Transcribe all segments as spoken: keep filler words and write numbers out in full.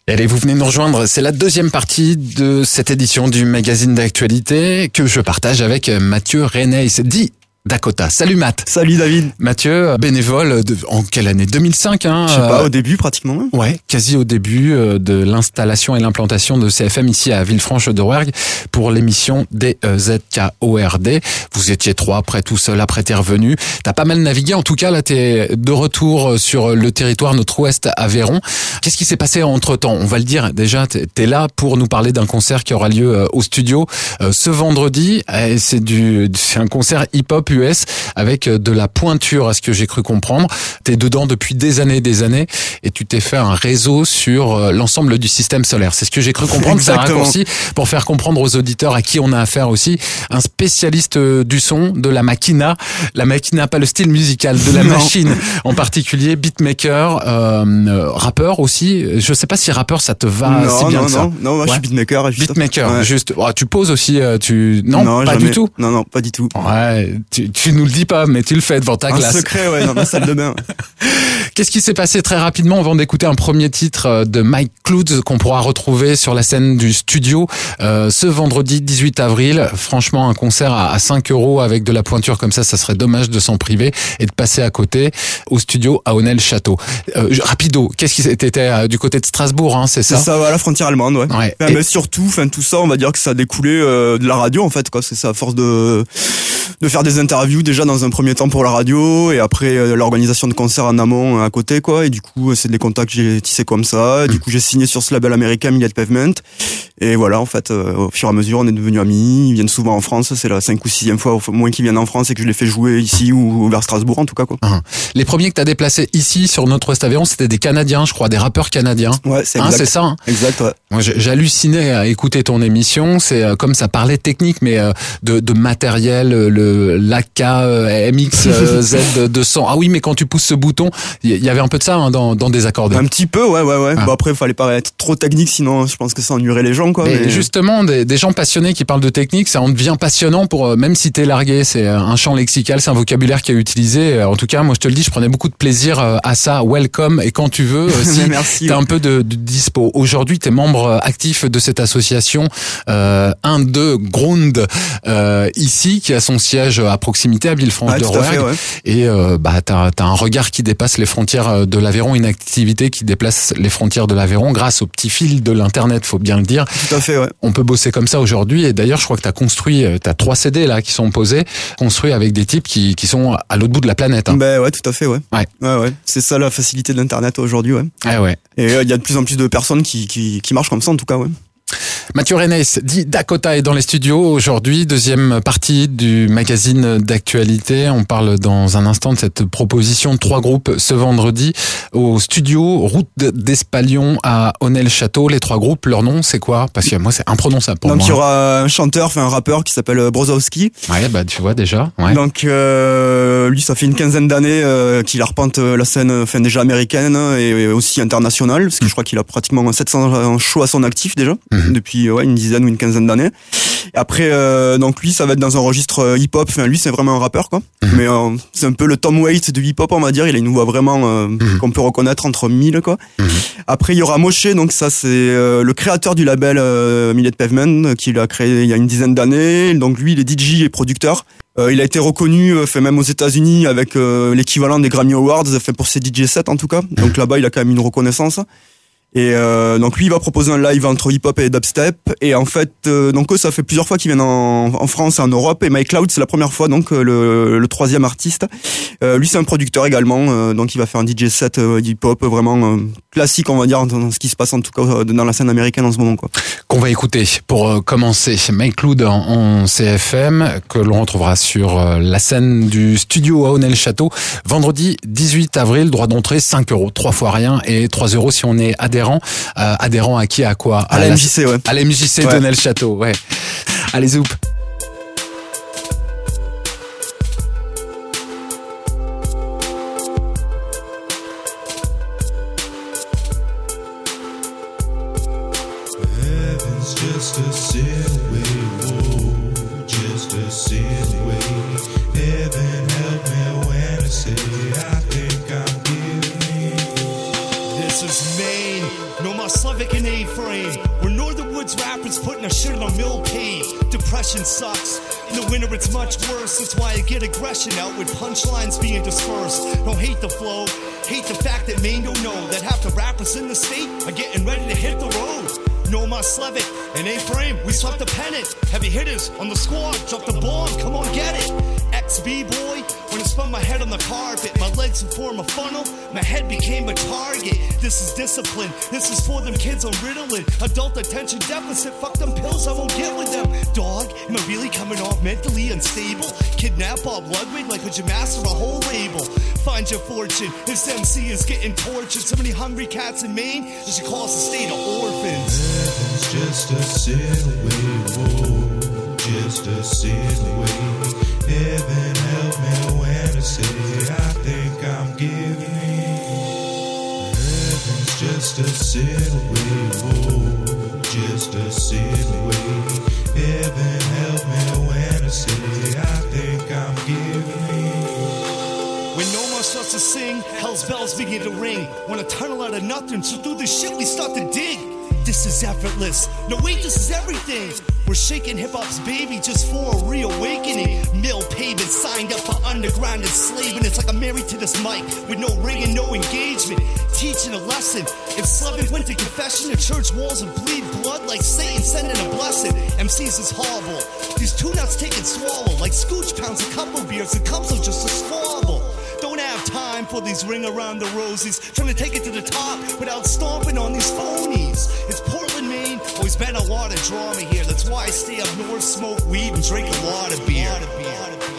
Allez, vous venez nous rejoindre, c'est la deuxième partie de cette édition du magazine d'actualité que je partage avec Mathieu Reneis, dit Dakota. Salut Matt. Salut David. Mathieu, bénévole de, en quelle année deux mille cinq hein, Je sais pas, au début pratiquement. Même. Ouais, quasi au début de l'installation et l'implantation de C F M ici à Villefranche-de-Rouergue pour l'émission D E Z K O R D. Vous étiez trois après tout seul, après t'es revenu. T'as pas mal navigué, en tout cas là t'es de retour sur le territoire nord-ouest Aveyron. Qu'est-ce qui s'est passé entre-temps? On va le dire déjà, t'es là pour nous parler d'un concert qui aura lieu au studio ce vendredi. C'est du, c'est un concert hip-hop U S avec de la pointure à ce que j'ai cru comprendre. T'es dedans depuis des années et des années et tu t'es fait un réseau sur l'ensemble du système solaire. C'est ce que j'ai cru comprendre. C'est un raccourci pour faire comprendre aux auditeurs à qui on a affaire aussi. Un spécialiste du son, de la machina. La machina, pas le style musical, de la non. machine en particulier. Beatmaker, euh, rappeur aussi. Je sais pas si rappeur ça te va non, si bien non, que non, ça. Non, non, moi ouais. je suis beatmaker. Juste beatmaker, ouais. juste. Oh, tu poses aussi, tu... Non, non pas jamais. du tout. Non, non, pas du tout. Ouais, tu, tu nous le dis pas, mais tu le fais devant ta un classe. Un secret, ouais, dans ma salle de bain. Qu'est-ce qui s'est passé très rapidement avant d'écouter un premier titre de Mike Clouds qu'on pourra retrouver sur la scène du studio euh, ce vendredi dix-huit avril. Franchement, un concert à, à cinq euros avec de la pointure comme ça, ça serait dommage de s'en priver et de passer à côté au studio à Aunel-Château. Euh, rapido, qu'est-ce qui c'était euh, du côté de Strasbourg, hein, c'est ça? C'est ça, à la frontière allemande, ouais. ouais. Enfin, et... Mais surtout, enfin tout ça, on va dire que ça a découlé euh, de la radio en fait, quoi. C'est ça, à force de de faire des interviews déjà dans un premier temps pour la radio et après euh, l'organisation de concerts en amont à côté, quoi. Et du coup, c'est des contacts que j'ai tissés comme ça. Et du coup, j'ai signé sur ce label américain Millet Pavement. Et voilà, en fait, euh, au fur et à mesure, on est devenus amis. Ils viennent souvent en France. C'est la cinq ou sixième fois au moins qu'ils viennent en France et que je les fais jouer ici ou vers Strasbourg, en tout cas, quoi. Mmh. Les premiers que t'as déplacés ici sur Nord-Ouest Aveyron, c'était des Canadiens, je crois, des rappeurs canadiens. Ouais, c'est exact. Hein, c'est ça. Hein. Exact, ouais. Moi, j'hallucinais à écouter ton émission. C'est euh, comme ça parlait technique, mais euh, de, de matériel, le l'A K M X Z deux cents. Ah oui, mais quand tu pousses ce bouton, il y, y avait un peu de ça hein, dans, dans des accordéons. Un petit peu, ouais, ouais, ouais. Ah. Bon après, il fallait pas être trop technique, sinon je pense que ça ennuierait les gens, quoi. Mais, mais... justement, des, des gens passionnés qui parlent de technique, ça en devient passionnant pour même si t'es largué. C'est un champ lexical, c'est un vocabulaire qui est utilisé. En tout cas, moi je te le dis, je prenais beaucoup de plaisir à ça. Welcome et quand tu veux, si merci. T'as un peu de, de dispo. Aujourd'hui, t'es membre actif de cette association euh, un de Grund euh, ici, qui a son siège à proximité à Villefranche-de-Rouergue. Ouais, ouais. Et euh, bah t'as t'as un regard qui dépasse les frontières de l'Aveyron, une activité qui déplace les frontières de l'Aveyron grâce au petit fil de l'internet, faut bien le dire. Tout à fait, ouais. On peut bosser comme ça aujourd'hui. Et d'ailleurs, je crois que t'as construit, t'as trois C D là qui sont posés, construits avec des types qui qui sont à l'autre bout de la planète. Hein. Ben ouais, tout à fait, ouais. Ouais, ouais, ouais. C'est ça la facilité de l'internet aujourd'hui, ouais. Ah ouais. Et il euh, y a de plus en plus de personnes qui qui qui marchent comme ça, en tout cas, ouais. Mathieu Reneis, dit Dakota, est dans les studios aujourd'hui, deuxième partie du magazine d'actualité. On parle dans un instant de cette proposition de trois groupes ce vendredi au studio Route d'Espalion à Aunel-Château. Les trois groupes, leur nom c'est quoi? Parce que moi c'est imprononçable pour Donc, moi. Donc il y aura un chanteur, enfin un rappeur qui s'appelle Brozowski. Ouais, bah tu vois déjà. Ouais. Donc euh, lui ça fait une quinzaine d'années euh, qu'il arpente la scène, enfin déjà américaine et aussi internationale, parce que mmh. je crois qu'il a pratiquement sept cents shows à son actif déjà. Mmh. Depuis ouais, une dizaine ou une quinzaine d'années. Et après, euh, donc lui, ça va être dans un registre hip-hop. Enfin, lui, c'est vraiment un rappeur, quoi. Mm-hmm. Mais euh, c'est un peu le Tom Waits du hip-hop, on va dire. Il a une voix vraiment euh, mm-hmm. qu'on peut reconnaître entre mille, quoi. Mm-hmm. Après, il y aura Moshe, donc ça, c'est euh, le créateur du label euh, Millet Pavement, qu'il a créé il y a une dizaine d'années. Donc lui, il est D J et producteur. Euh, il a été reconnu, euh, fait même aux États-Unis avec euh, l'équivalent des Grammy Awards, fait pour ses D J sets en tout cas. Mm-hmm. Donc là-bas, il a quand même une reconnaissance. Et euh, donc lui il va proposer un live entre hip-hop et dubstep et en fait euh, donc eux ça fait plusieurs fois qu'ils viennent en, en France et en Europe et Mike Cloud c'est la première fois donc le, le troisième artiste. Euh, lui c'est un producteur également euh, donc il va faire un D J set euh, hip-hop vraiment euh, classique on va dire dans ce qui se passe en tout cas euh, dans la scène américaine en ce moment quoi. Qu'on va écouter pour euh, commencer Mike Cloud en, en C F M que l'on retrouvera sur euh, la scène du studio à Aunel-Château vendredi dix-huit avril, droit d'entrée cinq euros, trois fois rien et trois euros si on est adhérent. Euh, adhérent à qui, à quoi? À, à la M J C, ouais. À la M J C ouais. d'Aunel-Château, ouais. Allez, zoup. This is Maine. No more slugging. Slavic and A-Frame. We're Northern Woods rappers putting our shit on a mill pave. Depression sucks. In the winter it's much worse. That's why I get aggression out with punchlines being dispersed. Don't hate the flow. Hate the fact that Maine don't know that half the rappers in the state are getting ready to hit the road. Noma Slavic and A-Frame, we swept the pennant. Heavy hitters on the squad, drop the bomb, come on get it. Ex-B-boy, when I spun my head on the carpet, my legs would form a funnel, my head became a target. This is discipline, this is for them kids on Ritalin. Adult attention deficit, fuck them pills, I won't get with them. Dog, am I really coming off mentally unstable? Kidnap Bob Ludwig, like could you master a whole label? Find your fortune, this M C is getting tortured. So many hungry cats in Maine, they should call us a state of orphans. Heaven's just a sin away, whoa, just a sin away. Heaven help me when I say I think I'm giving in. Heaven's just a sin away, whoa, just a sin away. Heaven help me when I say I think I'm giving in. When no more starts to sing, hell's bells begin to ring. Wanna tunnel out of nothing, so through this shit we start to dig. This is effortless. No wait, this is everything. We're shaking hip-hop's baby just for a reawakening. Mill pavement signed up for underground enslavement. It's like I'm married to this mic with no ring and no engagement. Teaching a lesson. If Slavic went to confession, the church walls would bleed blood like Satan sending a blessing. M Cs is horrible. These two nuts take and swallow. Like Scooch pounds a couple beers and comes of just a squabble. Don't have time for these ring around the rosies. Trying to take it to the top without stomping on these phonies. It's Portland, Maine. Always been a lot of drama here. That's why I stay up north, smoke weed, and drink a lot of beer. Lot of beer. Lot of beer.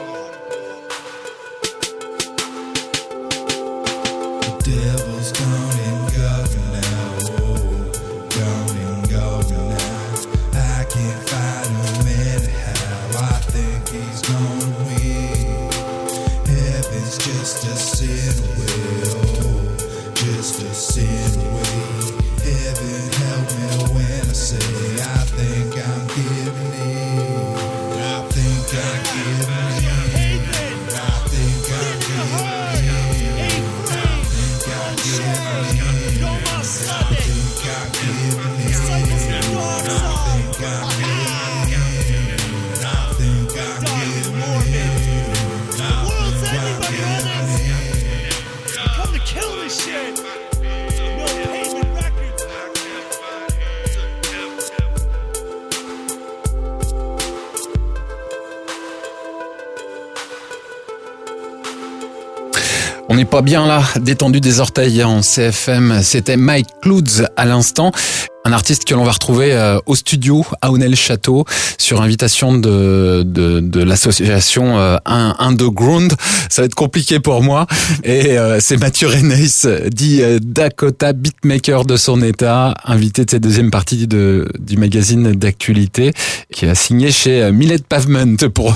The devil's gone and gone now. Oh, gone and gone now. I can't fight him anyhow. I think he's gonna win. Heaven's just a sin away, oh, just a sin away. Heaven help me when I say I think I'm giving in. I think I'm giving in. I think I'm giving in. I think I'm giving in. I think I'm giving in. I think I'm giving in. I think I'm giving in. Come to kill this shit. No payment records. On n'est pas bien là, détendu des orteils en C F M. C'était Mike Clouds à l'instant. Un artiste que l'on va retrouver euh, au studio à Aunel-Château sur invitation de de, de l'association euh, Underground. Ça va être compliqué pour moi. Et euh, c'est Mathieu Reneis, dit euh, Dakota Beatmaker de son état, invité de cette deuxième partie de du magazine d'actualité, qui a signé chez euh, Millet Pavement pour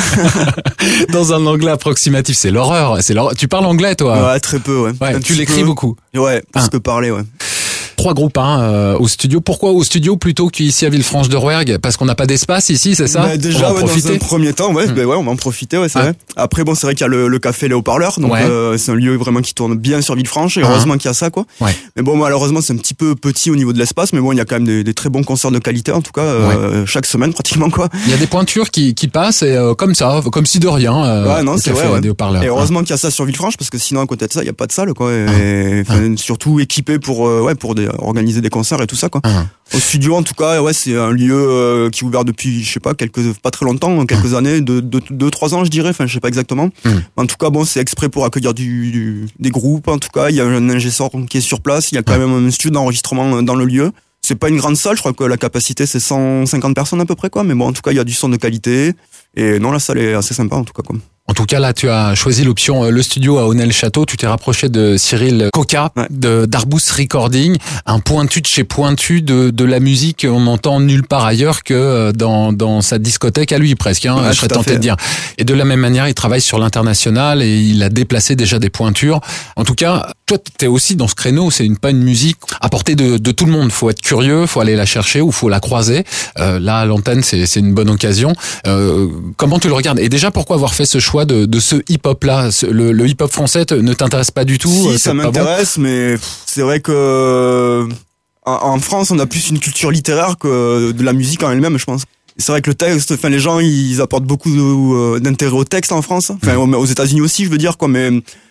dans un anglais approximatif. C'est l'horreur. C'est l'horreur. Tu parles anglais, toi? Ouais, très peu, ouais. Ouais, tu l'écris peu. beaucoup. Ouais, plus ah. que parler, ouais. Trois groupes hein, euh, au studio. Pourquoi au studio plutôt qu'ici à Villefranche-de-Rouergue? Parce qu'on n'a pas d'espace ici, c'est ça? Bah, déjà, ouais, dans un premier temps, ouais, mmh. bah, ouais, on va en profiter, ouais, c'est ah. vrai. Après, bon, c'est vrai qu'il y a le, le café Les Haut-Parleurs, donc ouais. euh, c'est un lieu vraiment qui tourne bien sur Villefranche, et heureusement ah. qu'il y a ça, quoi. Ouais. Mais bon, malheureusement, c'est un petit peu petit au niveau de l'espace, mais bon, il y a quand même des, des très bons concerts de qualité, en tout cas, euh, ouais. chaque semaine pratiquement, quoi. Il y a des pointures qui, qui passent, et euh, comme ça, comme si de rien. Euh, ouais, non, c'est vrai. Ouais. Des Haut-Parleurs. Et heureusement ah. qu'il y a ça sur Villefranche, parce que sinon, à côté de ça, il y a pas de salle, quoi. Et, ah. et, surtout équipé pour, euh, ouais, pour des, organiser des concerts et tout ça, quoi. Ah. Au studio, en tout cas, ouais, c'est un lieu euh, qui est ouvert depuis, je sais pas, quelques, pas très longtemps, quelques ah. années, deux, deux, deux, trois ans, je dirais. Enfin, je sais pas exactement. Mm. En tout cas, bon, c'est exprès pour accueillir du, du, des groupes. En tout cas, il y a un ingé son qui est sur place. Il y a quand ah. même un studio d'enregistrement dans le lieu. C'est pas une grande salle. Je crois que la capacité c'est cent cinquante personnes à peu près, quoi. Mais bon, en tout cas, il y a du son de qualité. Et non, la salle est assez sympa, en tout cas, quoi. En tout cas, là, tu as choisi l'option le studio à Aunel-Château. Tu t'es rapproché de Cyril Coca, ouais. de d'Arbous Recording, un pointu de chez pointu de de la musique. On n'entend nulle part ailleurs que dans dans sa discothèque à lui presque. Hein, ouais, je serais tenté de dire. Et de la même manière, il travaille sur l'international et il a déplacé déjà des pointures. En tout cas, toi, t'es aussi dans ce créneau. C'est une pas une musique à portée de de tout le monde. Faut être curieux, faut aller la chercher ou faut la croiser. Euh, là, à l'antenne, c'est c'est une bonne occasion. Euh, comment tu le regardes? Et déjà, pourquoi avoir fait ce choix de, de ce hip-hop là? Le, le hip-hop français te, ne t'intéresse pas du tout? Si, ça m'intéresse, bon. Mais c'est vrai que en, en France, on a plus une culture littéraire que de la musique en elle-même, je pense. Et c'est vrai que le texte, enfin les gens, ils apportent beaucoup de, d'intérêt au texte en France, enfin aux États-Unis aussi, je veux dire quoi, mais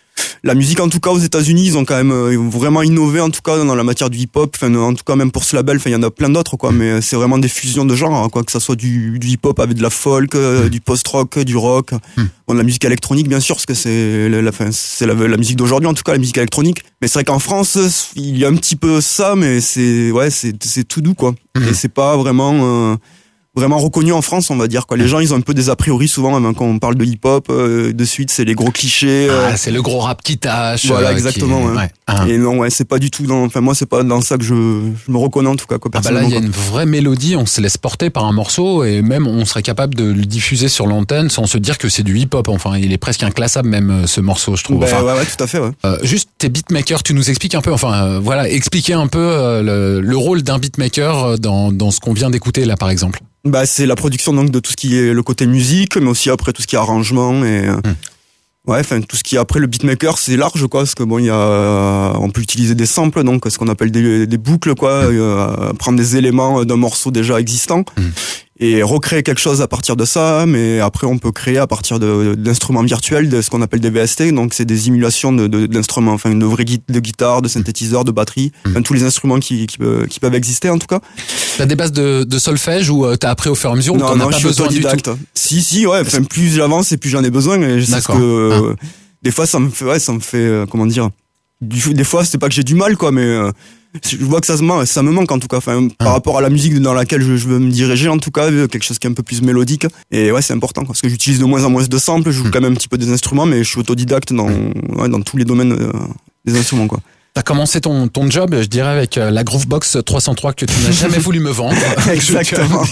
la musique en tout cas aux États-Unis, ils ont quand même euh, vraiment innové en tout cas dans la matière du hip-hop, enfin en tout cas même pour ce label, enfin il y en a plein d'autres quoi, mais c'est vraiment des fusions de genres quoi, que ça soit du, du hip-hop avec de la folk, euh, du post-rock, du rock, mm. bon de la musique électronique bien sûr parce que c'est la, la, c'est la, la musique d'aujourd'hui en tout cas, la musique électronique. Mais c'est vrai qu'en France, il y a un petit peu ça, mais c'est ouais, c'est c'est tout doux quoi, mm. et c'est pas vraiment euh, vraiment reconnu en France, on va dire quoi. Les gens, ils ont un peu des a priori souvent, même quand on parle de hip-hop, euh, de suite, c'est les gros clichés. Euh... Ah, c'est le gros rap qui tâche. Voilà, euh, exactement. Qui... Ouais. Ouais. Ah. Et non, ouais, c'est pas du tout dans. Enfin, moi, c'est pas dans ça que je, je me reconnais en tout cas. Quoi, ah bah là, il y a une vraie mélodie. On se laisse porter par un morceau et même on serait capable de le diffuser sur l'antenne sans se dire que c'est du hip-hop. Enfin, il est presque inclassable même ce morceau, je trouve. Bah, enfin, ouais, ouais, tout à fait. Ouais. Euh, juste tes beatmakers, tu nous expliques un peu. Enfin, euh, voilà, expliquer un peu euh, le, le rôle d'un beatmaker dans dans ce qu'on vient d'écouter là, par exemple. Bah c'est la production donc de tout ce qui est le côté musique, mais aussi après tout ce qui est arrangement et mmh. ouais, enfin tout ce qui est après le beatmaker, c'est large quoi, parce que bon il y a on peut utiliser des samples, donc ce qu'on appelle des, des boucles quoi, mmh. euh, prendre des éléments d'un morceau déjà existant. Mmh. Et recréer quelque chose à partir de ça, mais après on peut créer à partir de, d'instruments virtuels, de ce qu'on appelle des V S T, donc c'est des simulations de, de, d'instruments, enfin de vraies de guitare, de synthétiseurs, de batterie, mmh. enfin tous les instruments qui, qui, qui peuvent exister en tout cas. T'as des bases de, de solfège ou t'as appris au fur et à mesure? Non, ou t'en non, as pas je suis besoin autodidacte. Du tout. Si, si, ouais, enfin plus j'avance et plus j'en ai besoin, et je sais que euh, ah. des fois ça me fait, ouais, ça me fait, euh, comment dire, du, des fois c'est pas que j'ai du mal quoi, mais euh, je vois que ça se manque, ça me manque en tout cas, enfin ah. par rapport à la musique dans laquelle je, je veux me diriger en tout cas, quelque chose qui est un peu plus mélodique, et ouais c'est important parce que j'utilise de moins en moins de samples, je joue mmh. quand même un petit peu des instruments, mais je suis autodidacte dans ouais, dans tous les domaines euh, des instruments quoi. T'as commencé ton ton job, je dirais, avec la Groovebox trois cent trois que tu n'as jamais voulu me vendre. Exactement.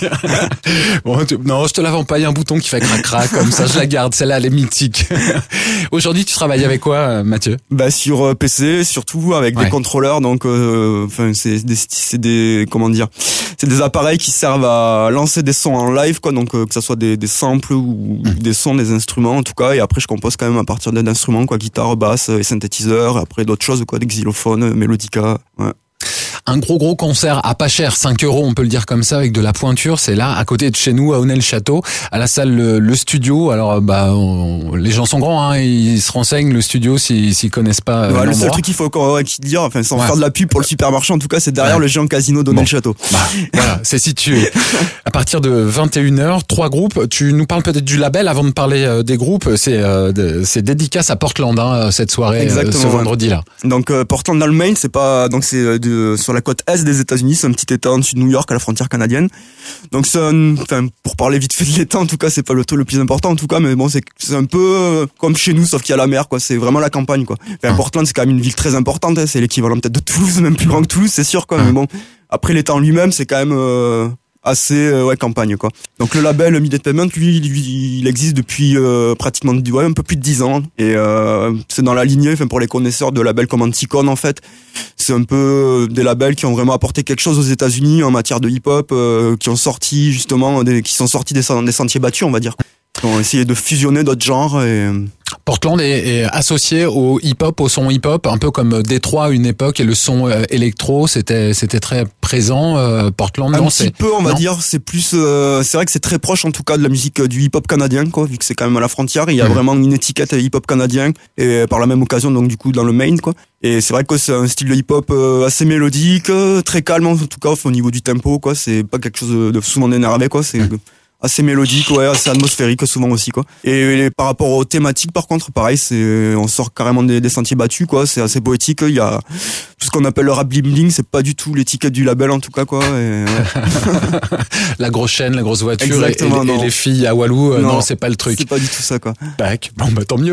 Bon, tu, non, je te la vends pas. Il y a un bouton qui fait crac crac comme ça. Je la garde. Celle-là, elle est mythique. Aujourd'hui, tu travailles avec quoi, Mathieu? Bah sur P C, surtout avec ouais. des contrôleurs. Donc, enfin, euh, c'est des c'est des comment dire, c'est des appareils qui servent à lancer des sons en live, quoi. Donc euh, que ça soit des des samples ou mmh. des sons, des instruments en tout cas. Et après, je compose quand même à partir d'instruments, quoi, guitare, basse et synthétiseur. Après d'autres choses, quoi, des xylophones, mélodica. Ouais. Un gros gros concert à pas cher, cinq euros on peut le dire comme ça, avec de la pointure, c'est là à côté de chez nous à Aunay-le-Château, à la salle le, le studio. Alors bah on, les gens sont grands, hein, ils se renseignent le studio s'ils s'ils connaissent pas. Euh, ouais, le seul truc qu'il faut encore dire, enfin sans ouais. faire de la pub pour le supermarché en tout cas, c'est derrière ouais. le géant casino d'Aunay-le-Château. Bon. Bah, voilà, c'est situé. À partir de vingt et une heures, trois groupes. Tu nous parles peut-être du label avant de parler euh, des groupes. C'est euh, de, c'est dédicace à Portland hein, cette soirée euh, ce vendredi là. Donc euh, Portland dans le Maine, c'est pas donc c'est de sur la côte est des États-Unis, c'est un petit état en dessus de New York à la frontière canadienne. Donc c'est un, enfin pour parler vite fait de l'état en tout cas, c'est pas le truc le plus important en tout cas, mais bon c'est c'est un peu euh, comme chez nous sauf qu'il y a la mer quoi, c'est vraiment la campagne quoi. Enfin, Portland c'est quand même une ville très importante, hein, c'est l'équivalent peut-être de Toulouse, même plus grand que Toulouse, c'est sûr quoi, mais bon après l'état en lui-même, c'est quand même euh, assez euh, ouais campagne quoi. Donc le label Immediate Payment lui, lui il existe depuis euh, pratiquement ouais, un peu plus de dix ans et euh, c'est dans la lignée enfin pour les connaisseurs de labels comme Anticon en fait. C'est un peu des labels qui ont vraiment apporté quelque chose aux États-Unis en matière de hip-hop, euh, qui ont sorti justement des, qui sont sortis des, des sentiers battus, on va dire. Qui ont essayé de fusionner d'autres genres et Portland est, est associé au hip-hop, au son hip-hop, un peu comme Détroit à une époque et le son euh, électro, c'était c'était très présent. Euh, Portland, un non, petit c'est peu, on va non. dire, c'est plus, euh, c'est vrai que c'est très proche en tout cas de la musique euh, du hip-hop canadien, quoi, vu que c'est quand même à la frontière. Il y a mmh. vraiment une étiquette hip-hop canadien et par la même occasion, donc du coup dans le Maine, quoi. Et c'est vrai que c'est un style de hip-hop euh, assez mélodique, euh, très calme en tout cas au niveau du tempo, quoi. C'est pas quelque chose de, de souvent énervé, quoi. C'est mmh. assez mélodique, ouais, assez atmosphérique souvent aussi, quoi. Et, et par rapport aux thématiques, par contre, pareil, c'est, on sort carrément des, des sentiers battus, quoi. C'est assez poétique. Il y a tout ce qu'on appelle le rap bling bling, c'est pas du tout l'étiquette du label, en tout cas, quoi. Et, ouais. La grosse chaîne, la grosse voiture et, et, et les filles à Walou, euh, non, non, c'est pas le truc. C'est pas du tout ça, quoi. Bac. Bon, bah, tant mieux.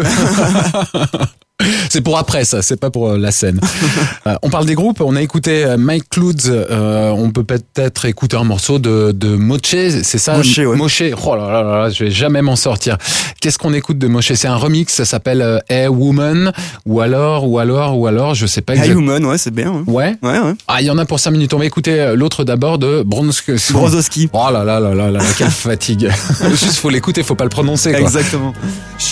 C'est pour après ça, c'est pas pour la scène. euh, on parle des groupes, on a écouté Mike Clouds, euh, on peut peut-être écouter un morceau de, de Moche, c'est ça? Moche, ouais. Moche, oh là là là, je vais jamais m'en sortir. Qu'est-ce qu'on écoute de Moche? C'est un remix, ça s'appelle euh, Hey Woman, ou alors, ou alors, ou alors, je sais pas exactement. Hey Woman, ouais, c'est bien. Ouais. Ouais, ouais. Ah, il y en a pour cinq minutes, on va écouter l'autre d'abord de Bronzowski. Bronzowski. Oh là là là là là, quelle fatigue. Juste faut l'écouter, faut pas le prononcer, quoi. Exactement.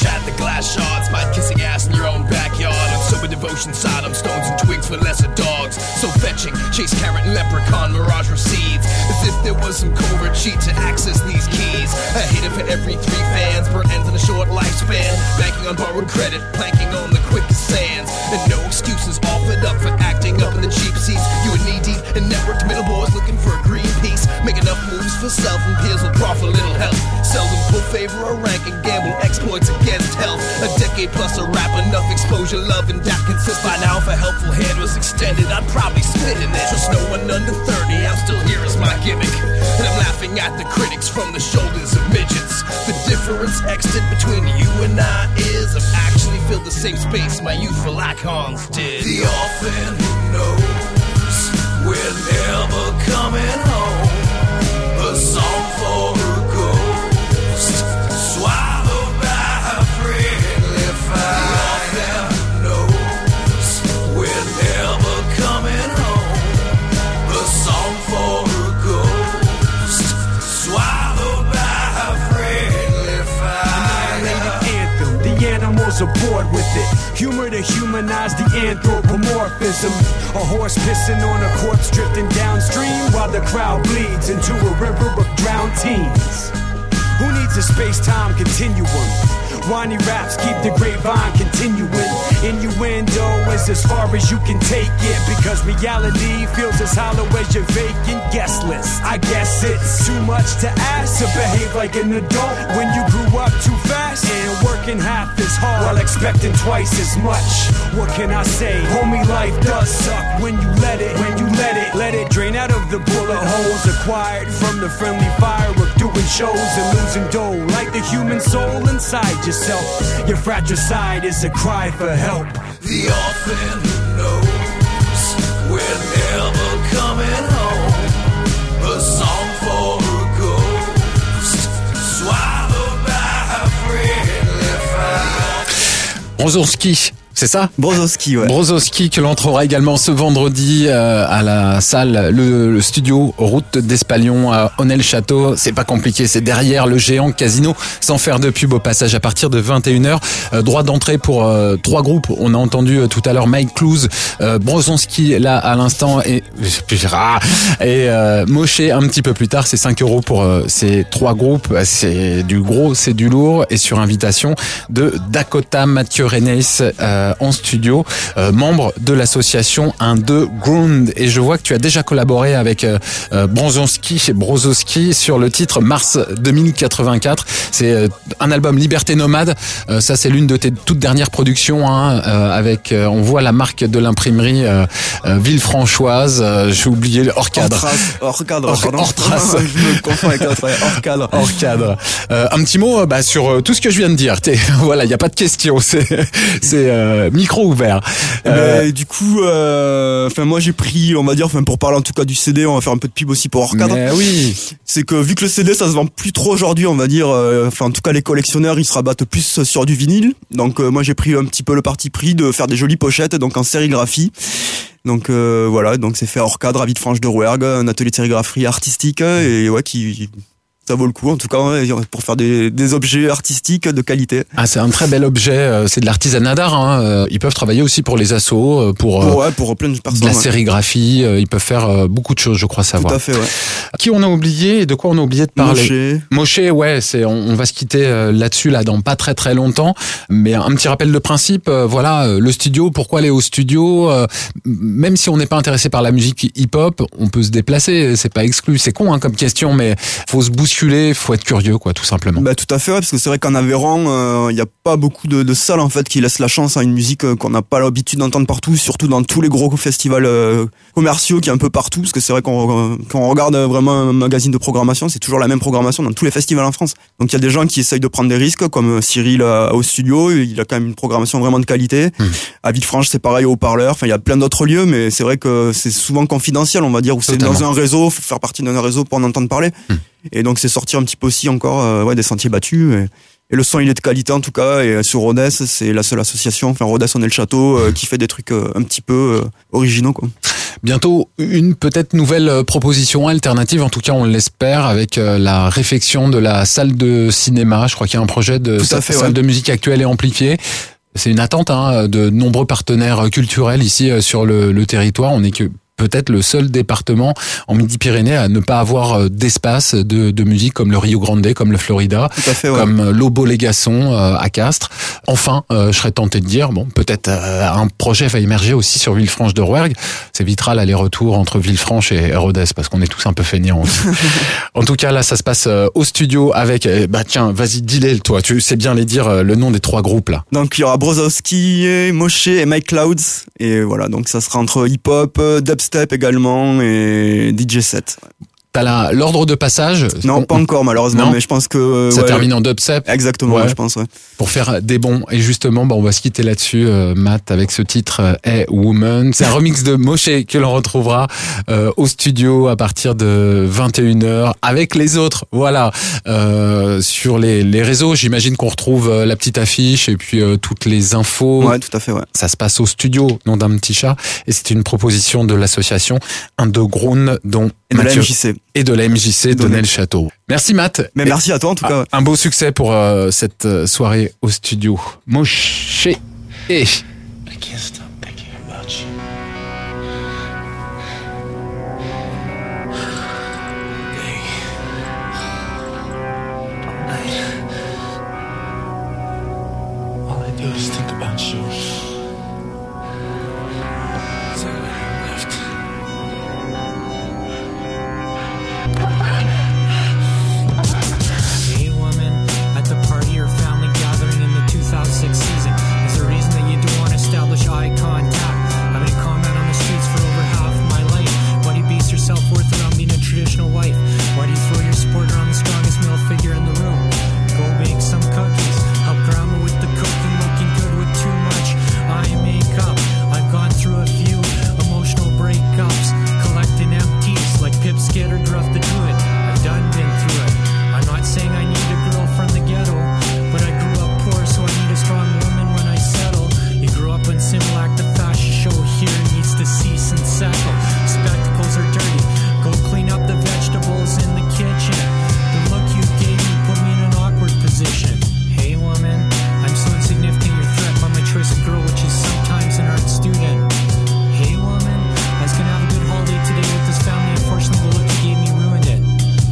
Devotion, side, I'm stones and twigs for lesser dogs. words so fetching. Chase carrot and leprechaun, mirage recedes. As if there was some covert cheat to access these keys. A hitter for every three fans, burnt ends in a short lifespan. Banking on borrowed credit, planking on the quickest sands. And no excuses offered up for acting up in the cheap seats. You and knee deep in networked middle boys looking for a green piece. Make enough moves for self and peers will profit little help. Seldom pull favor or rank and gamble exploits against health. A decade plus a rap, enough exposure, love and that consists. By now if a helpful hand was extended, I'd probably spit in it. Trust no one under thirty, I'm still here as my gimmick. And I'm laughing at the critics from the shoulders of midgets. The difference extant between you and I is I've actually filled the same space my youthful icons did. The orphan who knows we're never coming home. A song for a ghost, swallowed by a friendly fire. The orphan who knows we're never coming home. A song for a ghost, swallowed by a friendly fire. Anthem, the animals are bored with it. Humor to humanize the anthropomorphism. A horse pissing on a corpse drifting downstream while the crowd bleeds into a river of drowned teens. Who needs a space-time continuum? Whiny raps keep the grapevine continuing. Innuendo is as far as you can take it, because reality feels as hollow as your vacant guest list. I guess it's too much to ask to behave like an adult when you grew up too fast and working half as hard while expecting twice as much. What can I say? Homie, life does suck when you let it, when you let it, let it drain out of the bullet holes acquired from the friendly fire of doing shows and losing dough. Like the human soul inside yourself, your fragile side is a cry for help. The orphan who knows we're never coming home. A song for a ghost, swallowed by a friendly fire. Brozowski, c'est ça? Brozowski, ouais. Brozowski, que l'on retrouvera également ce vendredi euh, à la salle, le, le studio Route d'Espalion à Honnay-le-Château. C'est pas compliqué, c'est derrière le géant casino, sans faire de pub au passage, à partir de vingt et une heures. Euh, droit d'entrée pour euh, trois groupes. On a entendu euh, tout à l'heure Mike Clouse, euh, Brozowski là à l'instant et, et euh, Moshe un petit peu plus tard. C'est cinq euros pour euh, ces trois groupes. C'est du gros, c'est du lourd, et sur invitation de Dakota Mathieu Renes, euh, en studio, euh, membre de l'association un deux Ground. Et je vois que tu as déjà collaboré avec euh, Brozowski, chez Brozowski, sur le titre Mars deux mille quatre-vingt-quatre. C'est euh, un album Liberté Nomade. Euh, ça, c'est l'une de tes toutes dernières productions, hein, euh, avec, euh, on voit la marque de l'imprimerie euh, euh, Villefranchoise. Euh, j'ai oublié hors cadre. Hors cadre. Hors, Hors, hors trace. Je me confonds avec l'autre. Hors cadre. Hors cadre. Euh, un petit mot bah, sur tout ce que je viens de dire. T'es, voilà, il y a pas de question. C'est, c'est euh, micro ouvert. Euh, du coup, enfin euh, moi j'ai pris, on va dire, enfin pour parler en tout cas du C D, on va faire un peu de pub aussi pour hors cadre. Mais oui. C'est que vu que le C D ça se vend plus trop aujourd'hui, on va dire, enfin euh, en tout cas les collectionneurs ils se rabattent plus sur du vinyle. Donc euh, moi j'ai pris un petit peu le parti pris de faire des jolies pochettes, donc en sérigraphie. Donc euh, voilà, donc c'est fait hors cadre à Villefranche-de-Rouergue, un atelier de sérigraphie artistique et ouais qui ça vaut le coup en tout cas pour faire des, des objets artistiques de qualité. Ah, c'est un très bel objet, c'est de l'artisanat d'art, hein. Ils peuvent travailler aussi pour les assos, pour, pour, ouais, pour plein de personnes, de la ouais. sérigraphie, ils peuvent faire beaucoup de choses, je crois savoir. Tout à fait, ouais. Qui on a oublié et de quoi on a oublié de parler? Moshe. Moshe, ouais, c'est, on, on va se quitter là-dessus là dans pas très très longtemps, mais un petit rappel de principe, voilà, le studio, pourquoi aller au studio? Même si on n'est pas intéressé par la musique hip-hop, on peut se déplacer, c'est pas exclu. C'est con hein, comme question, mais faut se bousculer. Faut être curieux, quoi, tout simplement. Bah tout à fait, ouais, parce que c'est vrai qu'en Aveyron, il euh, y a pas beaucoup de, de salles en fait qui laissent la chance à une musique euh, qu'on n'a pas l'habitude d'entendre partout, surtout dans tous les gros festivals euh, commerciaux qui est un peu partout, parce que c'est vrai qu'on quand on regarde vraiment un magazine de programmation, c'est toujours la même programmation dans tous les festivals en France. Donc il y a des gens qui essayent de prendre des risques, comme Cyril euh, au studio, il a quand même une programmation vraiment de qualité. Mmh. À Villefranche, c'est pareil, au haut-parleur. Enfin, il y a plein d'autres lieux, mais c'est vrai que c'est souvent confidentiel, on va dire, ou c'est dans un réseau, faut faire partie d'un réseau pour en entendre parler. Mmh. Et donc c'est sortir un petit peu aussi encore euh, ouais, des sentiers battus. Et, et le son il est de qualité en tout cas. Et sur Rhodes, c'est la seule association, enfin Rhodes Honnay-le-Château, euh, qui fait des trucs euh, un petit peu euh, originaux, quoi. Bientôt une peut-être nouvelle proposition alternative, en tout cas on l'espère, avec la réfection de la salle de cinéma. Je crois qu'il y a un projet de fait, salle ouais. de musique actuelle et amplifiée. C'est une attente hein, de nombreux partenaires culturels ici sur le, le territoire. On est que peut-être le seul département en Midi-Pyrénées à ne pas avoir d'espace de, de musique comme le Rio Grande, comme le Florida, Tout à fait, ouais. comme l'Obo-Légasson euh, à Castres. Enfin, euh, je serais tenté de dire, bon, peut-être euh, un projet va émerger aussi sur Villefranche-de-Rouergue. Ça évitera l'aller-retour entre Villefranche et Rodez, parce qu'on est tous un peu feignants aussi. En tout cas, là, ça se passe euh, au studio avec, euh, bah tiens, vas-y, dis-les, toi, tu sais bien les dire, euh, le nom des trois groupes là. Donc il y aura Brozowski, Moshe et Mike Clouds. Et voilà, donc ça sera entre hip-hop, dubstep également et D J set. T'as la, l'ordre de passage? Non, on, pas encore malheureusement, non mais je pense que... Ça ouais, termine en dubstep? Exactement, ouais. ouais, je pense, ouais. Pour faire des bons. Et justement, bah, on va se quitter là-dessus, euh, Matt, avec ce titre euh, Hey Woman. C'est un remix de Moshe que l'on retrouvera euh, au studio à partir de vingt et une heures avec les autres. Voilà. Euh, sur les, les réseaux, j'imagine qu'on retrouve euh, la petite affiche et puis euh, toutes les infos. Ouais, tout à fait, ouais. Ça se passe au studio, nom d'un petit chat. Et c'est une proposition de l'association Underground, dont Et de Mathieu, la M J C. et de la M J C Donnel Château. Merci Matt. Mais Et merci à toi en tout cas. un beau succès pour euh, cette euh, soirée au studio. Moshe et... I can't stop thinking about you. Day. All night. All I do is think about you. So I left. Hey woman, at the party or family gathering in the two thousand six season, is there a reason that you do want to establish eye contact? Having a comment on the streets for over half my life. Why do you base your self-worth around being a traditional wife? Why do you throw your support around the strongest male figure in the room? Go bake some cookies, help grandma with the cooking, looking good with too much eye makeup. I've gone through a few emotional breakups, collecting empties like Pip Scared or Gruff the Druid. I've done been through it. I'm not saying I need a girl from the ghetto, but I grew up poor, so I need a strong woman when I settle. You grew up in Similac, the fashion show here needs to cease and settle. Spectacles are dirty, go clean up the vegetables in the kitchen. The look you gave me put me in an awkward position. Hey woman, I'm so insignificant you're threatened by my choice of girl, which is sometimes an art student. Hey woman, I was gonna have a good holiday today with this family, unfortunately the look you gave me ruined it.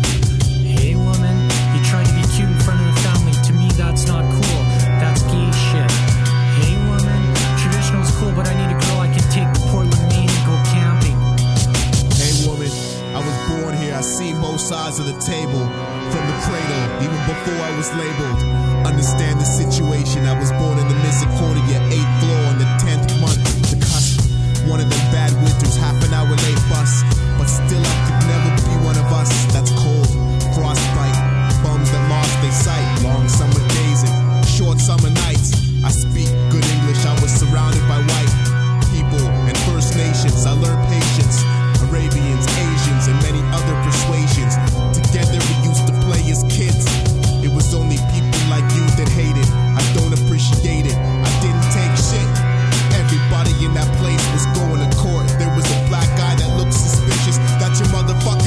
Hey woman, you tried to be cute in front of the family, to me that's not cool, that's gay shit. Hey woman, traditional's cool, but I need a girl I can take to Portland, Maine and go camping. Hey woman, I was born here, I see both sides of the table. From the cradle, even before I was labeled. Understand the situation, I was born in the Misericordia, eighth floor on the tenth month. The cusp, one of them bad winters, half an hour late bus. But still I could never be one of us. That's cold, frostbite, bums that lost their sight. Long summer days and short summer nights. I speak good English, I was surrounded by white people and First Nations. I learned patience, Arabians, Asians, and many other persuasions. Together we used to play as kids. It was only people like you that hated. I don't appreciate it, I didn't take shit. Everybody in that place was going to court. There was a black guy that looked suspicious. That's your motherfucker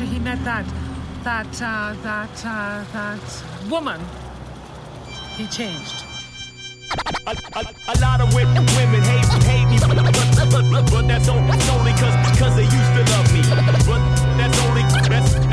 after he met that, that, uh, that, uh, that woman, he changed. A, a, a lot of women, women hate, hate me, but, but, but, but that's only cause, cause they used to love me. But that's only, that's